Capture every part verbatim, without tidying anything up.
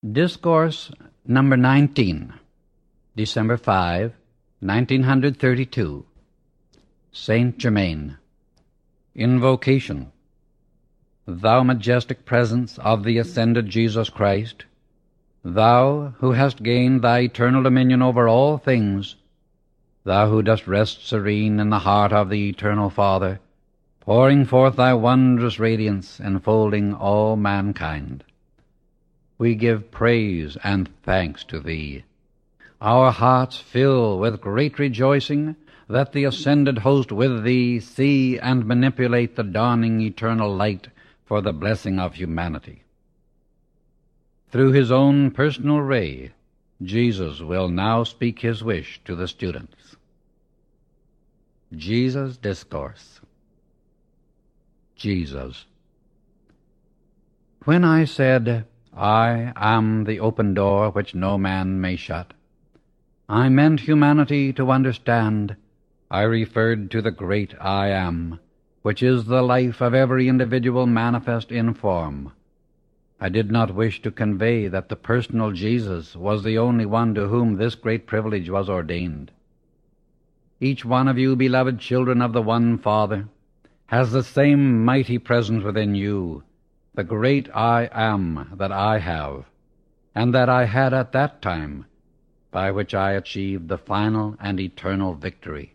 Discourse number nineteen, December fifth, nineteen thirty-two. Saint Germain. Invocation. Thou majestic presence of the ascended Jesus Christ, Thou who hast gained thy eternal dominion over all things, Thou who dost rest serene in the heart of the eternal Father, pouring forth thy wondrous radiance, enfolding all mankind, we give praise and thanks to thee. Our hearts fill with great rejoicing that the ascended host with thee see and manipulate the dawning eternal light for the blessing of humanity. Through his own personal ray, Jesus will now speak his wish to the students. Jesus' Discourse. Jesus. When I said, I am the open door which no man may shut, I meant humanity to understand. I referred to the great I Am, which is the life of every individual manifest in form. I did not wish to convey that the personal Jesus was the only one to whom this great privilege was ordained. Each one of you, beloved children of the one Father, has the same mighty presence within you, the great I Am that I have, and that I had at that time, by which I achieved the final and eternal victory.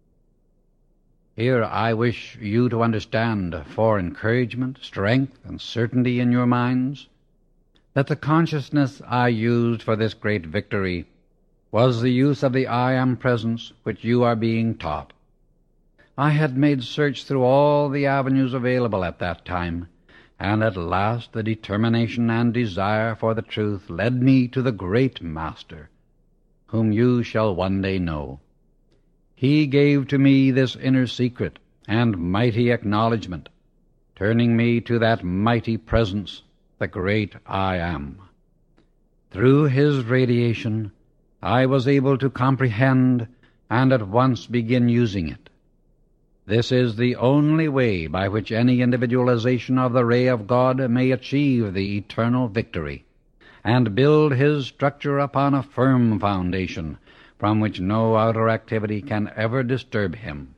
Here I wish you to understand, for encouragement, strength, and certainty in your minds, that the consciousness I used for this great victory was the use of the I Am presence which you are being taught. I had made search through all the avenues available at that time, and at last the determination and desire for the truth led me to the great Master, whom you shall one day know. He gave to me this inner secret and mighty acknowledgment, turning me to that mighty presence, the great I Am. Through his radiation, I was able to comprehend and at once begin using it. This is the only way by which any individualization of the ray of God may achieve the eternal victory, and build his structure upon a firm foundation, from which no outer activity can ever disturb him.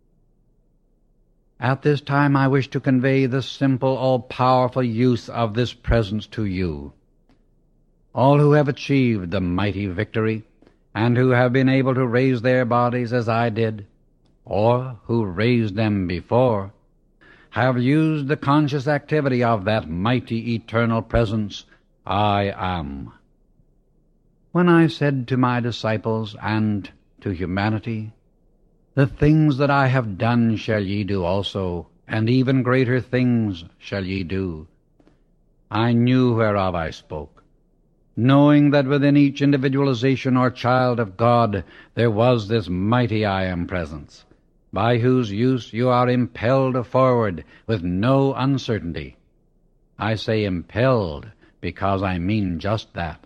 At this time I wish to convey the simple, all-powerful use of this presence to you. All who have achieved the mighty victory, and who have been able to raise their bodies as I did, or who raised them before, have used the conscious activity of that mighty eternal presence, I Am. When I said to my disciples and to humanity, The things that I have done shall ye do also, and even greater things shall ye do, I knew whereof I spoke, knowing that within each individualization or child of God there was this mighty I Am presence, by whose use you are impelled forward with no uncertainty. I say impelled because I mean just that.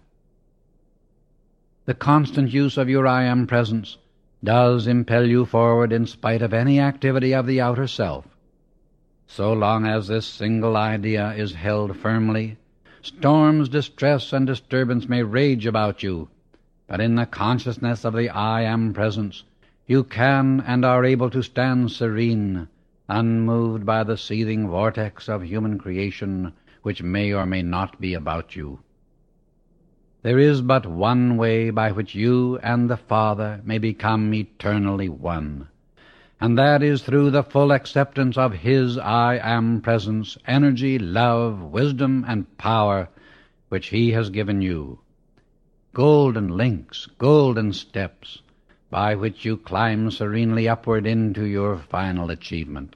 The constant use of your I Am presence does impel you forward in spite of any activity of the outer self. So long as this single idea is held firmly, storms, distress, and disturbance may rage about you, but in the consciousness of the I Am presence you can and are able to stand serene, unmoved by the seething vortex of human creation which may or may not be about you. There is but one way by which you and the Father may become eternally one, and that is through the full acceptance of his I Am presence, energy, love, wisdom, and power which he has given you. Golden links, golden steps, by which you climb serenely upward into your final achievement.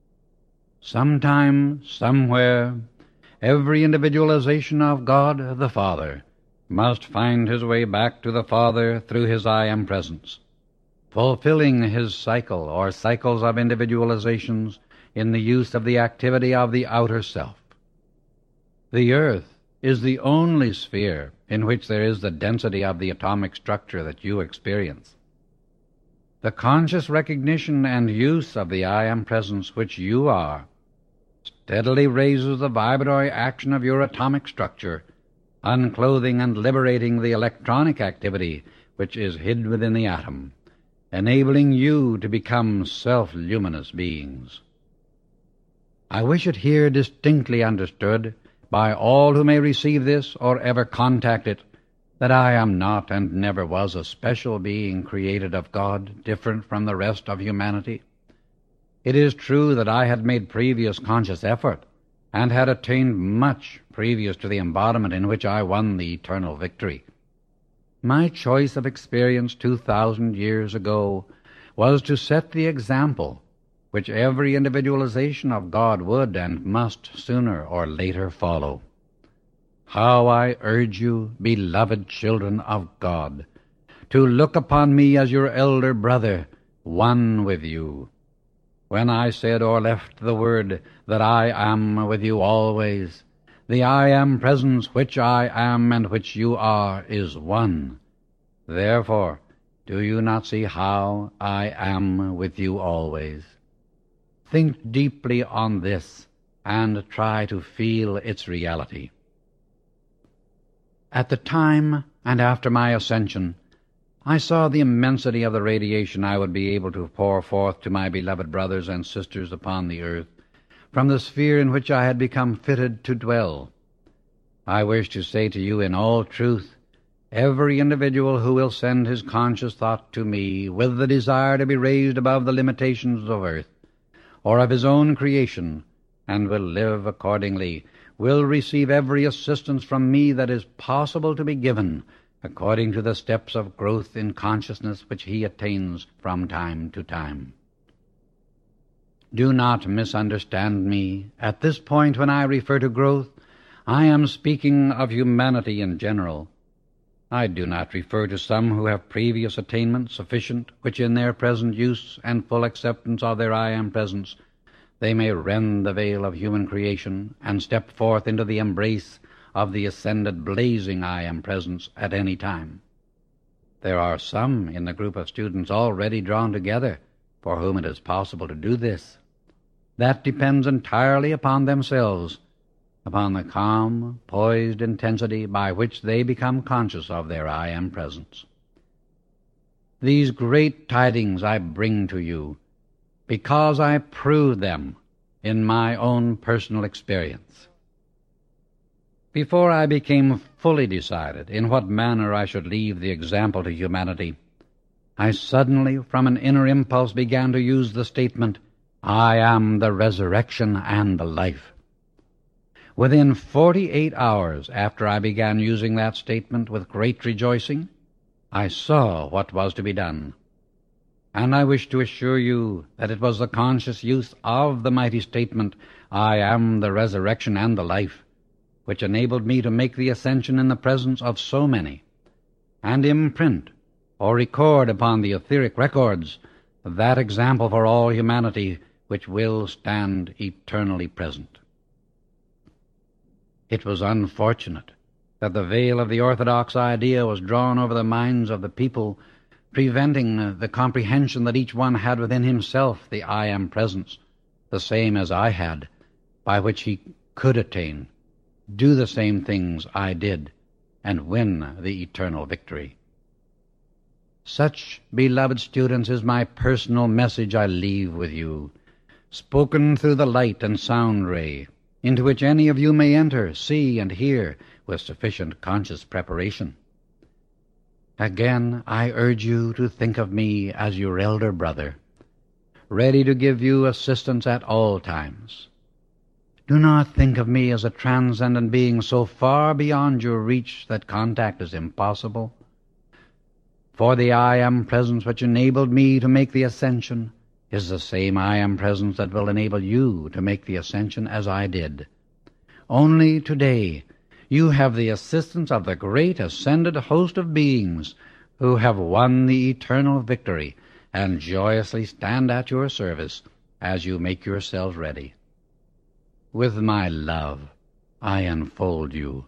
Sometime, somewhere, every individualization of God the Father must find his way back to the Father through his I Am presence, fulfilling his cycle or cycles of individualizations in the use of the activity of the outer self. The earth is the only sphere in which there is the density of the atomic structure that you experience. The conscious recognition and use of the I Am presence which you are steadily raises the vibratory action of your atomic structure unclothing and liberating the electronic activity which is hid within the atom, enabling you to become self-luminous beings. I wish it here distinctly understood by all who may receive this or ever contact it, that I am not and never was a special being created of God, different from the rest of humanity. It is true that I had made previous conscious effort, and had attained much previous to the embodiment in which I won the eternal victory. My choice of experience two thousand years ago was to set the example which every individualization of God would and must sooner or later follow. How I urge you, beloved children of God, to look upon me as your elder brother, one with you. When I said or left the word that I am with you always, the I am presence which I am and which you are is one. Therefore, do you not see how I am with you always? Think deeply on this and try to feel its reality. At the time and after my ascension, I saw the immensity of the radiation I would be able to pour forth to my beloved brothers and sisters upon the earth, from the sphere in which I had become fitted to dwell. I wish to say to you in all truth, every individual who will send his conscious thought to me with the desire to be raised above the limitations of earth, or of his own creation, and will live accordingly, will receive every assistance from me that is possible to be given, according to the steps of growth in consciousness which he attains from time to time. Do not misunderstand me. At this point, when I refer to growth, I am speaking of humanity in general. I do not refer to some who have previous attainment sufficient, which in their present use and full acceptance of their I am presence, they may rend the veil of human creation and step forth into the embrace of the ascended blazing I am presence at any time. There are some in the group of students already drawn together for whom it is possible to do this. That depends entirely upon themselves, upon the calm, poised intensity by which they become conscious of their I am presence. These great tidings I bring to you because I proved them in my own personal experience. Before I became fully decided in what manner I should leave the example to humanity, I suddenly, from an inner impulse, began to use the statement, I am the resurrection and the life. Within forty-eight hours after I began using that statement with great rejoicing, I saw what was to be done. And I wish to assure you that it was the conscious use of the mighty statement, I am the resurrection and the life, which enabled me to make the ascension in the presence of so many, and imprint or record upon the etheric records that example for all humanity which will stand eternally present. It was unfortunate that the veil of the orthodox idea was drawn over the minds of the people, preventing the comprehension that each one had within himself the I am presence, the same as I had, by which he could attain, do the same things I did, and win the eternal victory. Such, beloved students, is my personal message I leave with you, spoken through the light and sound ray, into which any of you may enter, see, and hear with sufficient conscious preparation. Again, I urge you to think of me as your elder brother, ready to give you assistance at all times. Do not think of me as a transcendent being so far beyond your reach that contact is impossible. For the I am presence which enabled me to make the ascension is the same I am presence that will enable you to make the ascension as I did. Only today you have the assistance of the great ascended host of beings who have won the eternal victory and joyously stand at your service as you make yourselves ready. With my love, I enfold you.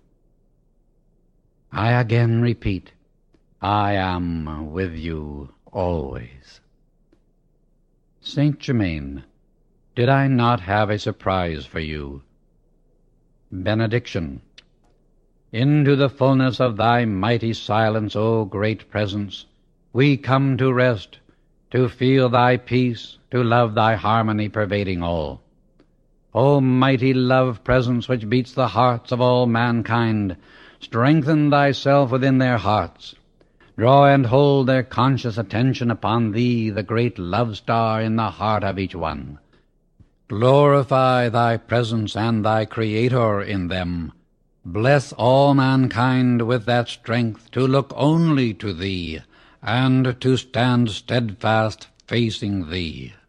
I again repeat, I am with you always. Saint Germain, did I not have a surprise for you? Benediction. Into the fullness of thy mighty silence, O great presence, we come to rest, to feel thy peace, to love thy harmony pervading all. O mighty love presence which beats the hearts of all mankind, strengthen thyself within their hearts. Draw and hold their conscious attention upon thee, the great love star in the heart of each one. Glorify thy presence and thy Creator in them. Bless all mankind with that strength to look only to thee, and to stand steadfast facing thee.